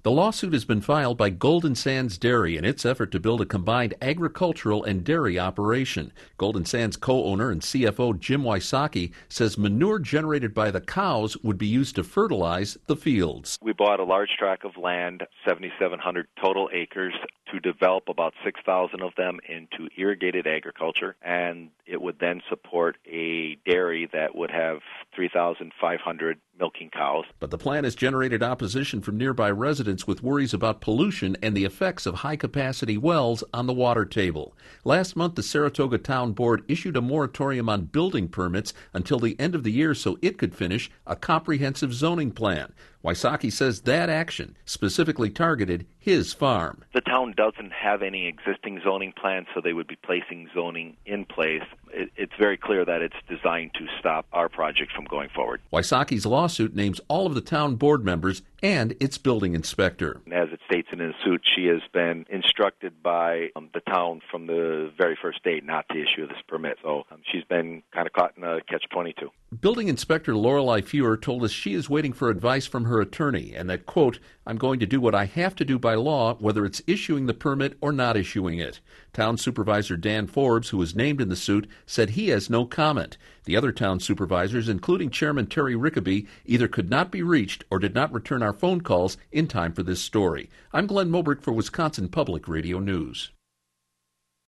The lawsuit has been filed by Golden Sands Dairy in its effort to build a combined agricultural and dairy operation. Golden Sands co-owner and CFO Jim Wysocki says manure generated by the cows would be used to fertilize the fields. We bought a large tract of land, 7,700 total acres, to develop about 6,000 of them into irrigated agriculture, and it would then support a dairy that would have 3,500 milking cows. But the plan has generated opposition from nearby residents with worries about pollution and the effects of high-capacity wells on the water table. Last month, the Saratoga Town Board issued a moratorium on building permits until the end of the year so it could finish a comprehensive zoning plan. Wysocki says that action specifically targeted his farm. The town doesn't have any existing zoning plan, so they would be placing zoning in place. It's very clear that it's designed to stop our project from going forward. Wysocki's lawsuit names all of the town board members and its building inspector. As it states in the suit, she has been instructed by the town from the very first day not to issue this permit. So she's been kind of caught in a catch-22. Building Inspector Lorelei Fewer told us she is waiting for advice from her attorney and that, quote, I'm going to do what I have to do by law, whether it's issuing the permit or not issuing it. Town Supervisor Dan Forbes, who was named in the suit, said he has no comment. The other town supervisors, including Chairman Terry Rickaby, either could not be reached or did not return our phone calls in time for this story. I'm Glenn Mobrick for Wisconsin Public Radio News.